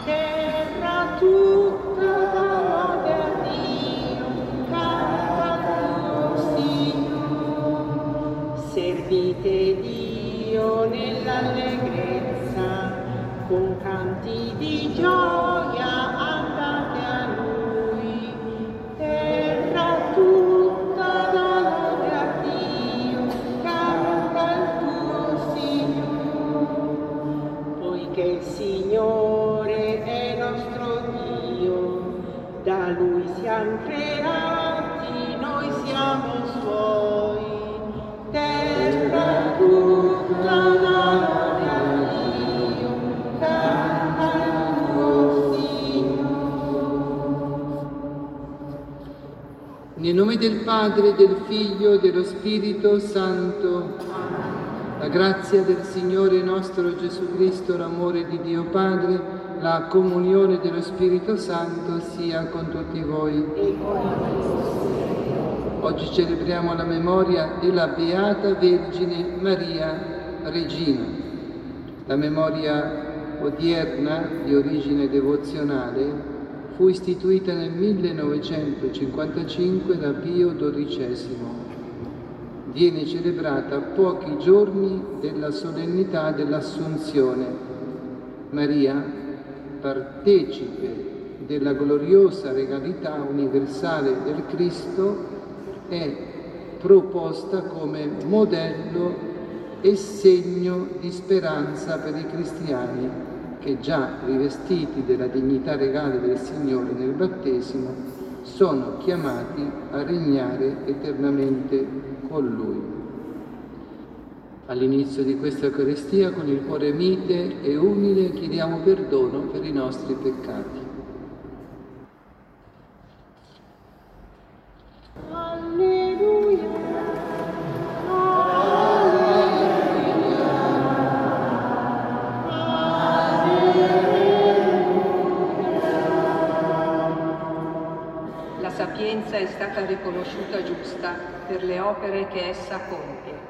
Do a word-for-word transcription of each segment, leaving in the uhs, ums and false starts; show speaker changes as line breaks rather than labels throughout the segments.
terra tutta lode a Dio, canta al tuo Signore. Servite Dio nell'allegrezza, con canti di gioia andate a Lui. Terra tutta lode a Dio, canta al tuo Signore. Poiché il Signore è nostro Dio, da Lui siamo creati, noi siamo Suoi. Terra tutta lode a Dio, canta al tuo Signore.
Nel nome del Padre, del Figlio e dello Spirito Santo. La grazia del Signore nostro Gesù Cristo, l'amore di Dio Padre, la comunione dello Spirito Santo sia con tutti voi. Oggi celebriamo la memoria della Beata Vergine Maria, Regina. La memoria odierna, di origine devozionale, fu istituita nel millenovecentocinquantacinque da Pio dodicesimo. Viene celebrata a pochi giorni della solennità dell'Assunzione. Maria, partecipe della gloriosa regalità universale del Cristo, è proposta come modello e segno di speranza per i cristiani che, già rivestiti della dignità regale del Signore nel battesimo, sono chiamati a regnare eternamente con Lui. All'inizio di questa Eucaristia, con il cuore mite e umile, chiediamo perdono per i nostri peccati.
Alleluia,
La sapienza è stata riconosciuta giusta per le opere che essa compie.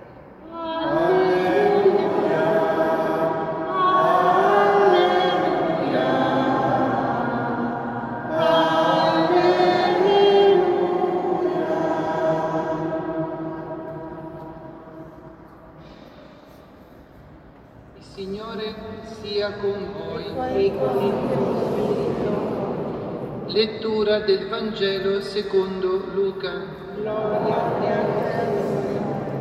Il Signore sia con voi.
e con il tuo spirito.
Lettura del Vangelo secondo Luca.
Gloria a te, Signore.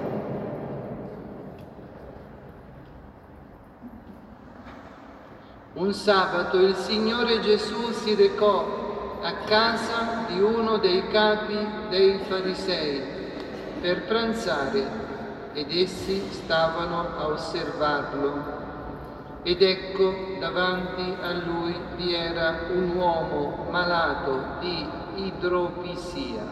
Un sabato il Signore Gesù si recò a casa di uno dei capi dei Farisei per pranzare, ed essi stavano a osservarlo. Ed ecco, davanti a lui vi era un uomo malato di idropisia.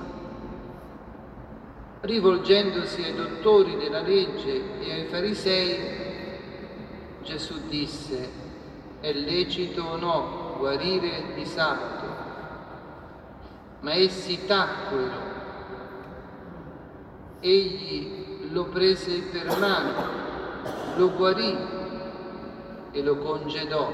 Rivolgendosi ai dottori della legge e ai farisei, Gesù disse: è lecito o no guarire di sabato? Ma essi tacquero. Egli lo prese per mano, lo guarì e lo congedò.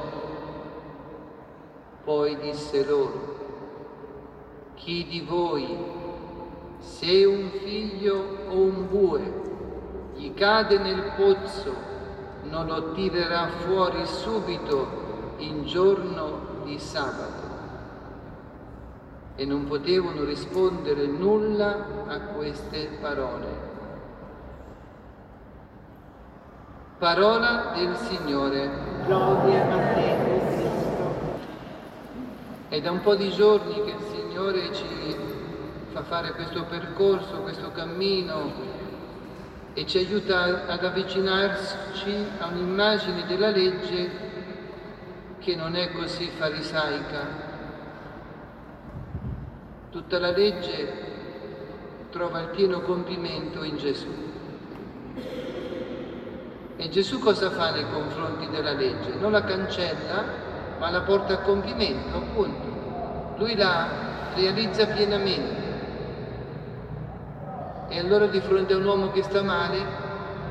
Poi disse loro: chi di voi, se un figlio o un bue gli cade nel pozzo, non lo tirerà fuori subito in giorno di sabato? E non potevano rispondere nulla a queste parole. Parola del Signore.
Gloria a te, o Cristo.
È da un po' di giorni che il Signore ci fa fare questo percorso, questo cammino, e ci aiuta ad avvicinarci a un'immagine della legge che non è così farisaica. Tutta la legge trova il pieno compimento in Gesù. E Gesù cosa fa nei confronti della legge? Non la cancella, ma la porta a compimento, appunto. Lui la realizza pienamente. E allora di fronte a un uomo che sta male,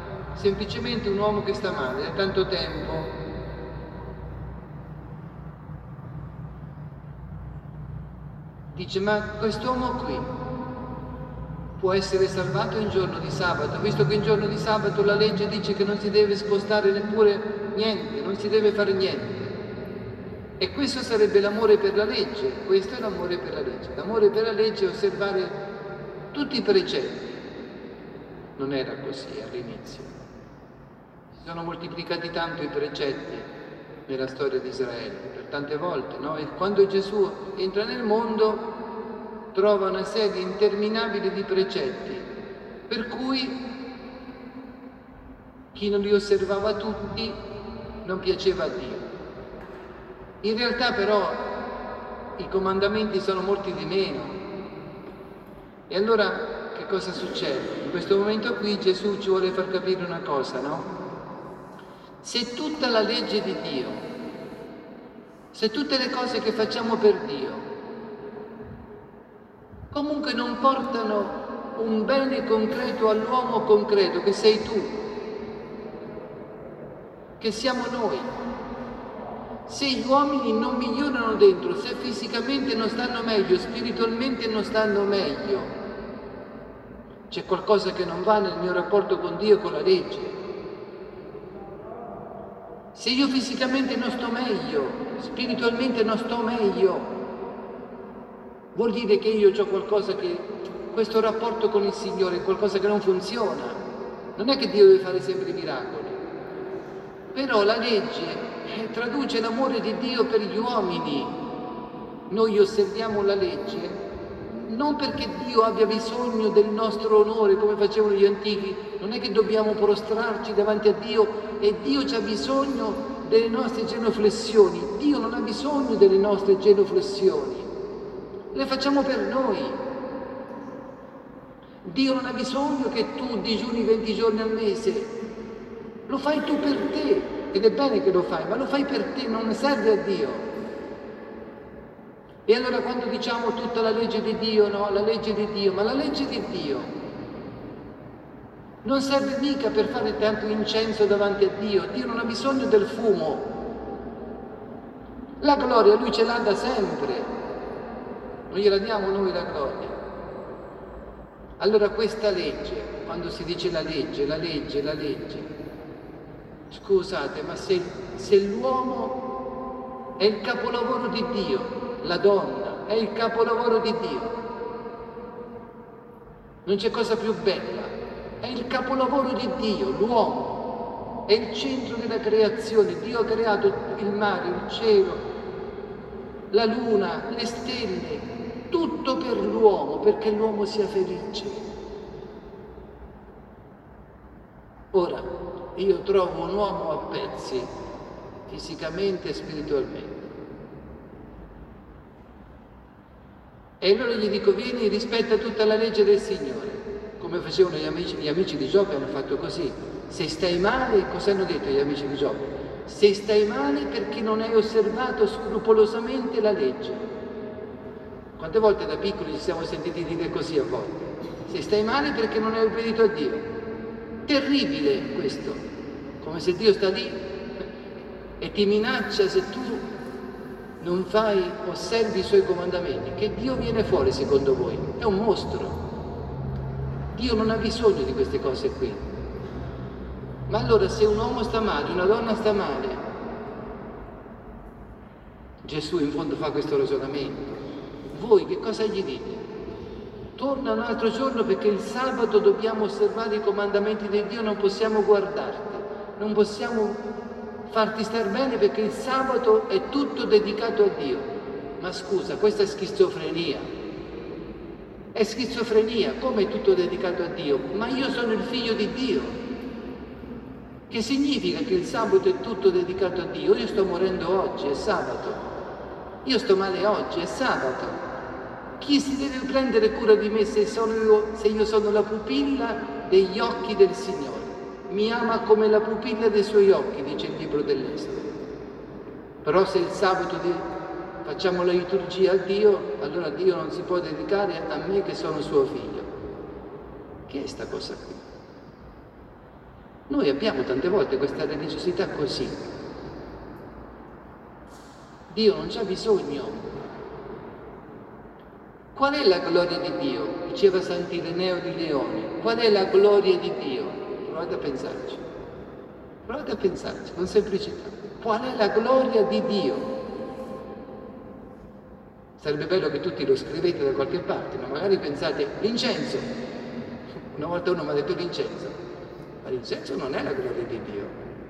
semplicemente un uomo che sta male da tanto tempo, dice: ma quest'uomo qui può essere salvato in giorno di sabato, visto che in giorno di sabato la legge dice che non si deve spostare neppure niente, non si deve fare niente. E questo sarebbe l'amore per la legge, questo è l'amore per la legge. L'amore per la legge è osservare tutti i precetti. Non era così all'inizio. Si sono moltiplicati tanto i precetti nella storia di Israele, per tante volte, no? E quando Gesù entra nel mondo trova una serie interminabile di precetti, per cui chi non li osservava tutti non piaceva a Dio. In realtà però i comandamenti sono molti di meno. E allora che cosa succede? In questo momento qui Gesù ci vuole far capire una cosa, no? Se tutta la legge di Dio, se tutte le cose che facciamo per Dio comunque non portano un bene concreto all'uomo concreto, che sei tu, che siamo noi, se gli uomini non migliorano dentro, se fisicamente non stanno meglio, spiritualmente non stanno meglio, c'è qualcosa che non va nel mio rapporto con Dio e con la legge. Se io fisicamente non sto meglio, spiritualmente non sto meglio, vuol dire che io ho qualcosa che, questo rapporto con il Signore è qualcosa che non funziona. Non è che Dio deve fare sempre miracoli. Però la legge eh, traduce l'amore di Dio per gli uomini. Noi osserviamo la legge non perché Dio abbia bisogno del nostro onore come facevano gli antichi, non è che dobbiamo prostrarci davanti a Dio e Dio c'ha bisogno delle nostre genuflessioni. Dio non ha bisogno delle nostre genuflessioni, le facciamo per noi. Dio non ha bisogno che tu digiuni venti giorni al mese, lo fai tu per te, ed è bene che lo fai, ma lo fai per te, non serve a Dio. E allora quando diciamo tutta la legge di Dio, no, la legge di Dio, ma la legge di Dio non serve mica per fare tanto incenso davanti a Dio. Dio non ha bisogno del fumo. La gloria Lui ce l'ha da sempre, non gliela diamo noi la gloria. Allora questa legge, quando si dice la legge, la legge, la legge, scusate, ma se, se l'uomo è il capolavoro di Dio, la donna è il capolavoro di Dio, non c'è cosa più bella, è il capolavoro di Dio, l'uomo è il centro della creazione. Dio ha creato il mare, il cielo, la luna, le stelle, tutto per l'uomo, perché l'uomo sia felice. Ora, io trovo un uomo a pezzi, fisicamente e spiritualmente. E allora gli dico: vieni, rispetta tutta la legge del Signore, come facevano gli amici, gli amici di Giobbe hanno fatto così. Se stai male, cosa hanno detto gli amici di Giobbe? Se stai male perché non hai osservato scrupolosamente la legge. Quante volte da piccoli ci siamo sentiti dire così a volte? Se stai male perché non hai obbedito a Dio. Terribile questo, come se Dio sta lì e ti minaccia se tu non fai, osservi i suoi comandamenti. Che Dio viene fuori secondo voi? È un mostro. Dio non ha bisogno di queste cose qui. Ma allora se un uomo sta male, una donna sta male, Gesù in fondo fa questo ragionamento. Voi che cosa gli dite? Torna un altro giorno perché il sabato dobbiamo osservare i comandamenti di Dio, non possiamo guardarti, non possiamo farti star bene perché il sabato è tutto dedicato a Dio. Ma scusa, questa è schizofrenia. È schizofrenia, come è tutto dedicato a Dio? Ma io sono il figlio di Dio. Che significa che il sabato è tutto dedicato a Dio? Io sto morendo oggi, è sabato. Io sto male oggi, è sabato. Chi si deve prendere cura di me se, sono io, se io sono la pupilla degli occhi del Signore? Mi ama come la pupilla dei suoi occhi, dice il libro dell'Esodo. Però se il sabato di, facciamo la liturgia a Dio, allora Dio non si può dedicare a me che sono suo figlio. Che è sta cosa qui? Noi abbiamo tante volte questa religiosità così. Dio non c'ha bisogno Qual è la gloria di Dio? Diceva Sant'Ireneo di Leone. Qual è la gloria di Dio? Provate a pensarci. Provate a pensarci con semplicità. Qual è la gloria di Dio? Sarebbe bello che tutti lo scrivete da qualche parte, ma magari pensate l'incenso. Una volta uno mi ha detto l'incenso. Ma l'incenso non è la gloria di Dio.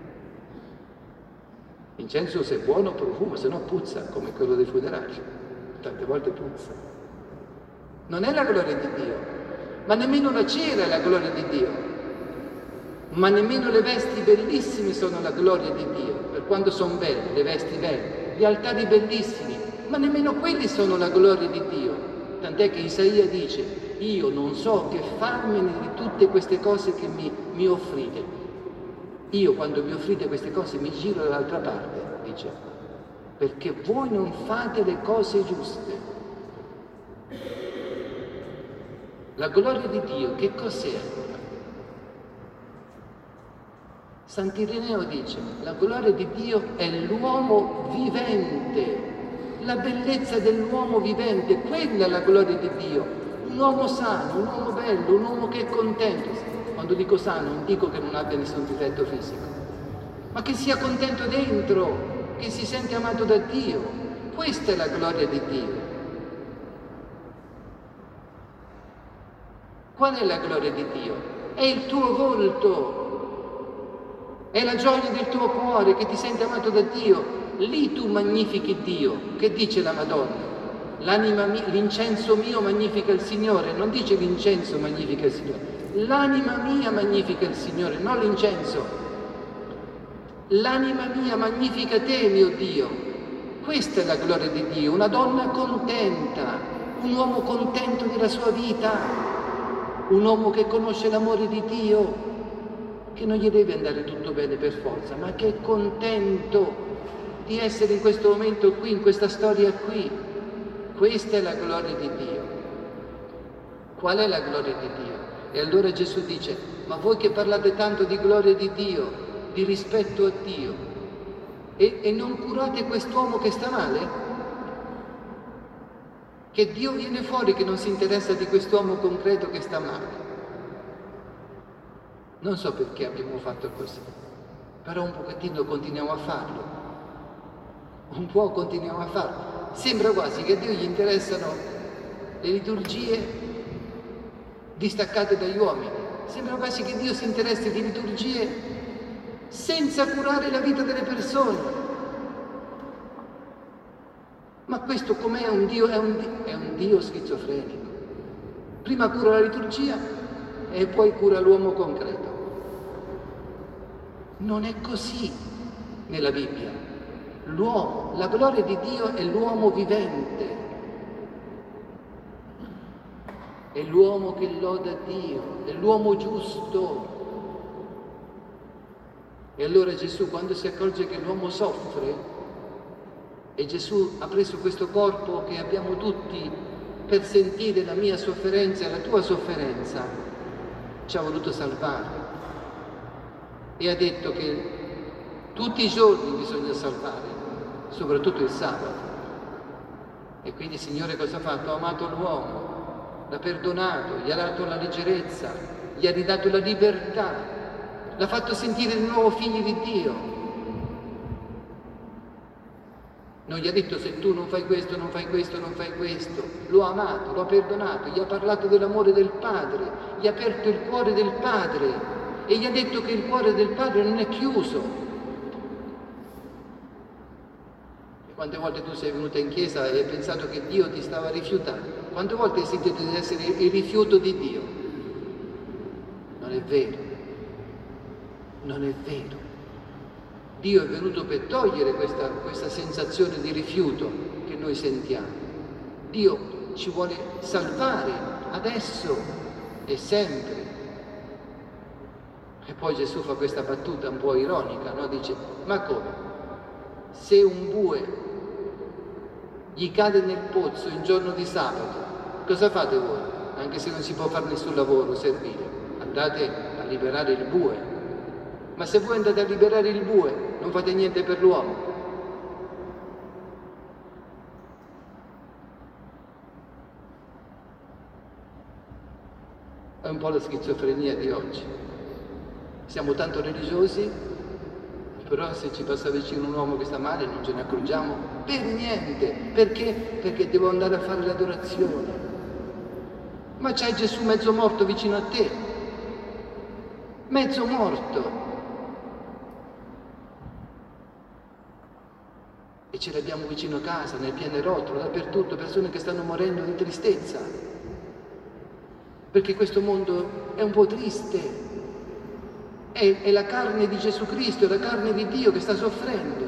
L'incenso se è buono profuma, se no puzza, come quello dei funerali. Tante volte puzza. Non è la gloria di Dio, ma nemmeno la cera è la gloria di Dio, ma nemmeno le vesti bellissime sono la gloria di Dio, per quanto sono belle, le vesti belle, gli altari bellissimi, ma nemmeno quelli sono la gloria di Dio. Tant'è che Isaia dice, io non so che farmene di tutte queste cose che mi, mi offrite. Io quando mi offrite queste cose mi giro dall'altra parte, dice, perché voi non fate le cose giuste. La gloria di Dio, che cos'è allora? Sant'Ireneo dice, la gloria di Dio è l'uomo vivente, la bellezza dell'uomo vivente, quella è la gloria di Dio. Un uomo sano, un uomo bello, un uomo che è contento. Quando dico sano non dico che non abbia nessun difetto fisico, ma che sia contento dentro, che si sente amato da Dio. Questa è la gloria di Dio. Qual è la gloria di Dio? È il tuo volto, è la gioia del tuo cuore che ti sente amato da Dio. Lì tu magnifichi Dio. Che dice la Madonna? L'anima mia, l'incenso mio magnifica il Signore. Non dice l'incenso magnifica il Signore. L'anima mia magnifica il Signore, non l'incenso. L'anima mia magnifica te, mio Dio. Questa è la gloria di Dio. Una donna contenta, un uomo contento della sua vita. Un uomo che conosce l'amore di Dio, che non gli deve andare tutto bene per forza, ma che è contento di essere in questo momento qui, in questa storia qui. Questa è la gloria di Dio. Qual è la gloria di Dio? E allora Gesù dice, ma voi che parlate tanto di gloria di Dio, di rispetto a Dio, e, e non curate quest'uomo che sta male? Che Dio viene fuori che non si interessa di quest'uomo concreto che sta male. Non so perché abbiamo fatto così, però un pochettino continuiamo a farlo. Un po' continuiamo a farlo. Sembra quasi che a Dio gli interessano le liturgie distaccate dagli uomini. Sembra quasi che Dio si interessi di liturgie senza curare la vita delle persone. Ma questo com'è un Dio? È un, è un Dio schizofrenico. Prima cura la liturgia e poi cura l'uomo concreto. Non è così nella Bibbia. L'uomo, la gloria di Dio è l'uomo vivente. È l'uomo che loda Dio, è l'uomo giusto. E allora Gesù, quando si accorge che l'uomo soffre, e Gesù ha preso questo corpo che abbiamo tutti per sentire la mia sofferenza e la tua sofferenza, ci ha voluto salvare. E ha detto che tutti i giorni bisogna salvare, soprattutto il sabato. E quindi il Signore cosa ha fatto? Ha amato l'uomo, l'ha perdonato, gli ha dato la leggerezza, gli ha ridato la libertà, l'ha fatto sentire di nuovo figli di Dio. Non gli ha detto se tu non fai questo, non fai questo, non fai questo. Lo ha amato, lo ha perdonato, gli ha parlato dell'amore del Padre, gli ha aperto il cuore del Padre e gli ha detto che il cuore del Padre non è chiuso. E quante volte tu sei venuta in chiesa e hai pensato che Dio ti stava rifiutando? Quante volte hai sentito di essere il rifiuto di Dio? Non è vero, non è vero. Dio è venuto per togliere questa, questa sensazione di rifiuto che noi sentiamo. Dio ci vuole salvare adesso e sempre. E poi Gesù fa questa battuta un po' ironica, no? Dice, ma come? Se un bue gli cade nel pozzo in giorno di sabato, cosa fate voi? Anche se non si può fare nessun lavoro, servire. Andate a liberare il bue. Ma se voi andate a liberare il bue, non fate niente per l'uomo. È un po' la schizofrenia di oggi. Siamo tanto religiosi, però se ci passa vicino un uomo che sta male non ce ne accorgiamo per niente. Perché? Perché devo andare a fare l'adorazione. Ma c'è Gesù mezzo morto vicino a te, mezzo morto. E ce l'abbiamo vicino a casa, nel pianerottolo, dappertutto, persone che stanno morendo di tristezza. Perché questo mondo è un po' triste. È, è la carne di Gesù Cristo, è la carne di Dio che sta soffrendo.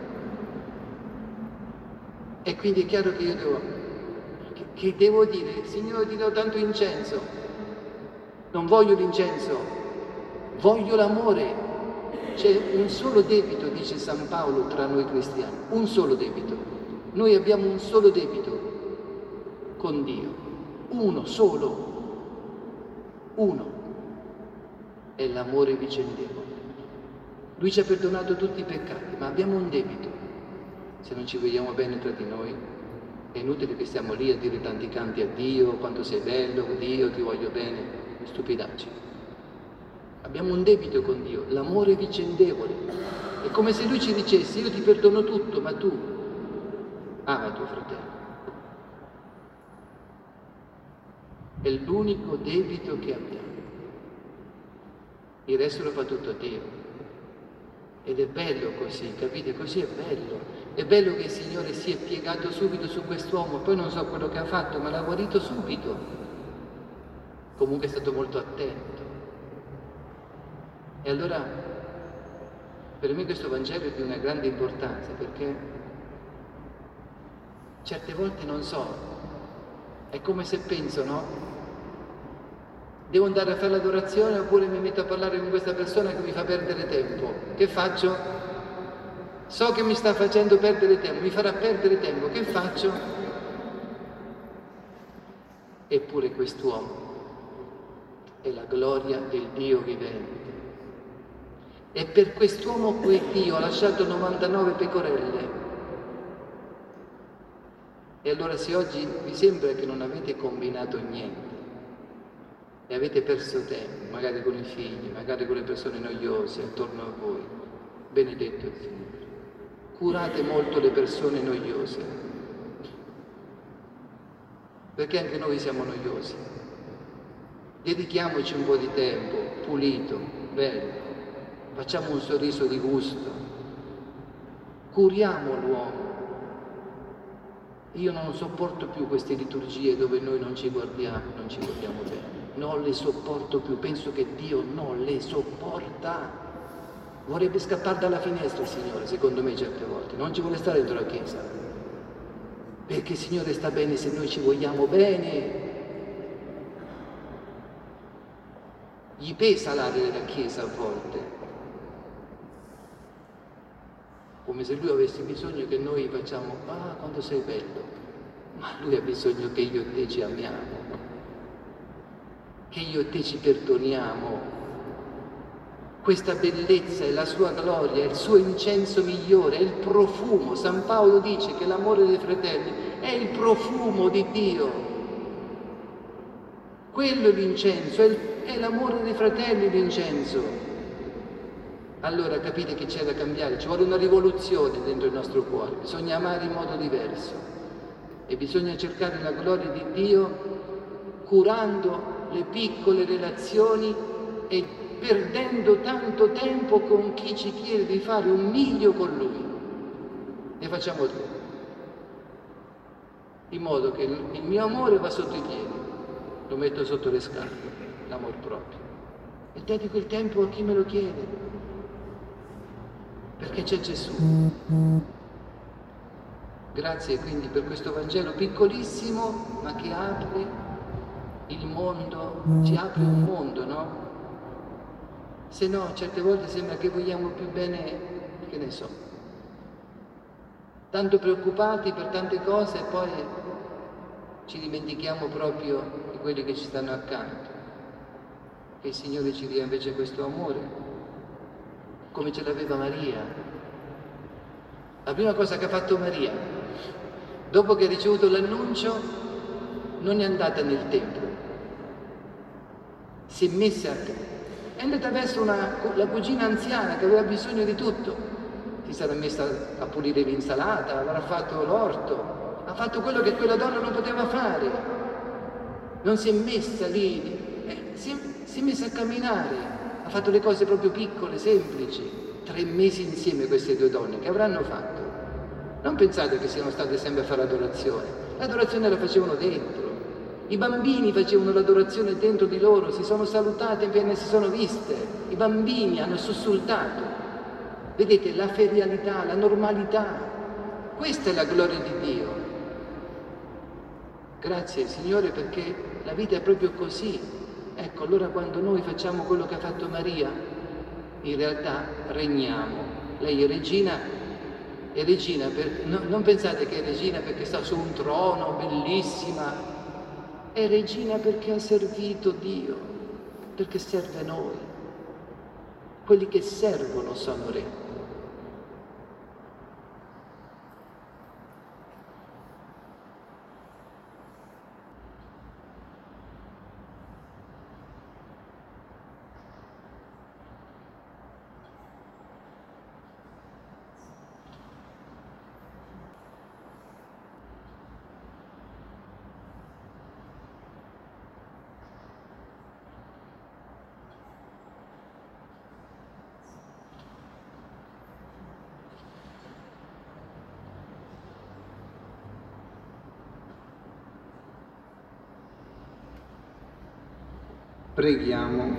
E quindi è chiaro che io devo, che, che devo dire, Signore ti do tanto incenso. Non voglio l'incenso, voglio l'amore. C'è un solo debito, dice San Paolo, tra noi cristiani, un solo debito. Noi abbiamo un solo debito con Dio, uno solo, uno, è l'amore vicendevole. Lui ci ha perdonato tutti i peccati, ma abbiamo un debito. Se non ci vogliamo bene tra di noi, è inutile che stiamo lì a dire tanti canti a Dio, quanto sei bello, Dio ti voglio bene, stupidaggini. Abbiamo un debito con Dio, l'amore vicendevole. È come se Lui ci dicesse, io ti perdono tutto, ma tu ama tuo fratello. È l'unico debito che abbiamo. Il resto lo fa tutto Dio. Ed è bello così, capite? Così è bello. È bello che il Signore si è piegato subito su quest'uomo, poi non so quello che ha fatto, ma l'ha guarito subito. Comunque è stato molto attento. E allora, per me questo Vangelo è di una grande importanza, perché certe volte non so, è come se penso, no? Devo andare a fare l'adorazione oppure mi metto a parlare con questa persona che mi fa perdere tempo. Che faccio? So che mi sta facendo perdere tempo, mi farà perdere tempo, che faccio? Eppure quest'uomo è la gloria del Dio vivente. E per quest'uomo quel Dio ha lasciato novantanove pecorelle. E allora se oggi vi sembra che non avete combinato niente e avete perso tempo, magari con i figli, magari con le persone noiose attorno a voi, benedetto il Signore. Curate molto le persone noiose, perché anche noi siamo noiosi. Dedichiamoci un po' di tempo, pulito, bello. Facciamo un sorriso di gusto, curiamo l'uomo. Io non sopporto più queste liturgie dove noi non ci guardiamo, non ci guardiamo bene. Non le sopporto più, penso che Dio non le sopporta. Vorrebbe scappare dalla finestra il Signore, secondo me certe volte, non ci vuole stare dentro la Chiesa. Perché il Signore sta bene se noi ci vogliamo bene. Gli pesa l'area della Chiesa a volte. Come se Lui avesse bisogno che noi facciamo, ah, quanto sei bello, ma Lui ha bisogno che io e te ci amiamo, che io e te ci perdoniamo. Questa bellezza è la sua gloria, è il suo incenso migliore, è il profumo. San Paolo dice che l'amore dei fratelli è il profumo di Dio. Quello è l'incenso, è, il, è l'amore dei fratelli l'incenso. Allora capite che c'è da cambiare, ci vuole una rivoluzione dentro il nostro cuore, bisogna amare in modo diverso e bisogna cercare la gloria di Dio curando le piccole relazioni e perdendo tanto tempo con chi ci chiede di fare un miglio con Lui. Ne facciamo due, in modo che il mio amore va sotto i piedi, lo metto sotto le scarpe, l'amor proprio, e dedico il tempo a chi me lo chiede. Perché c'è Gesù. Grazie quindi per questo Vangelo piccolissimo, ma che apre il mondo, ci apre un mondo, no? Se no, certe volte sembra che vogliamo più bene, che ne so, tanto preoccupati per tante cose e poi ci dimentichiamo proprio di quelli che ci stanno accanto. Che il Signore ci dia invece questo amore, come ce l'aveva Maria. La prima cosa che ha fatto Maria, dopo che ha ricevuto l'annuncio, non è andata nel tempio, si è messa, è andata verso una, la cugina anziana che aveva bisogno di tutto, si sarà messa a pulire l'insalata, avrà fatto l'orto, ha fatto quello che quella donna non poteva fare, non si è messa lì, eh, si, è, si è messa a camminare, ha fatto le cose proprio piccole, semplici. Tre mesi insieme queste due donne, che avranno fatto? Non pensate che siano state sempre a fare adorazione, l'adorazione la facevano dentro, i bambini facevano l'adorazione dentro di loro, si sono salutate appena si sono viste, i bambini hanno sussultato. Vedete la ferialità, la normalità, questa è la gloria di Dio. Grazie Signore perché la vita è proprio così. Ecco, allora quando noi facciamo quello che ha fatto Maria, in realtà regniamo. Lei è regina, è regina per, no, non pensate che è regina perché sta su un trono, bellissima, è regina perché ha servito Dio, perché serve noi. Quelli che servono sono re. Preghiamo.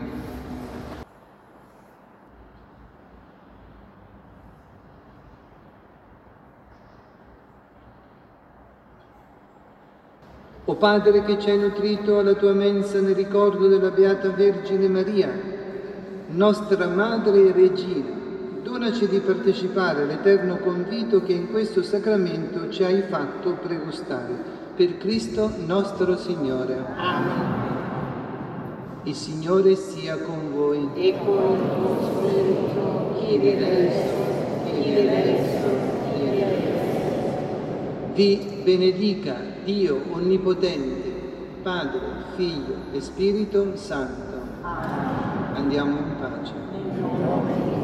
O Padre che ci hai nutrito alla tua mensa nel ricordo della Beata Vergine Maria, nostra Madre e Regina, donaci di partecipare all'eterno convito che in questo sacramento ci hai fatto pregustare. Per Cristo nostro Signore.
Amen.
Il Signore sia con voi.
E con il tuo spirito, chiedi adesso, chiedi adesso, chiedi adesso.
Vi benedica Dio Onnipotente, Padre, Figlio e Spirito Santo.
Amen.
Andiamo in pace.
Nel nome di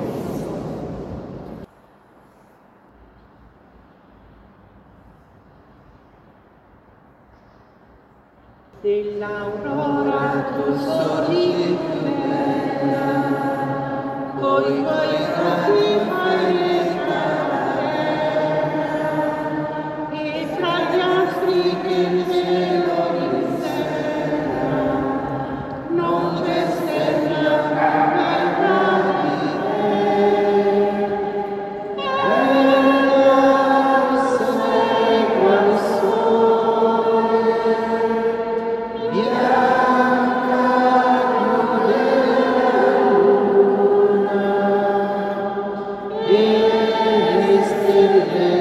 dell'aurora tu sorgi bella, coi tuoi raggi fai e fra gli astri che il cielo risera, non c'è stella come di te. Bella sei qual sole, bianca più della luna, e le stelle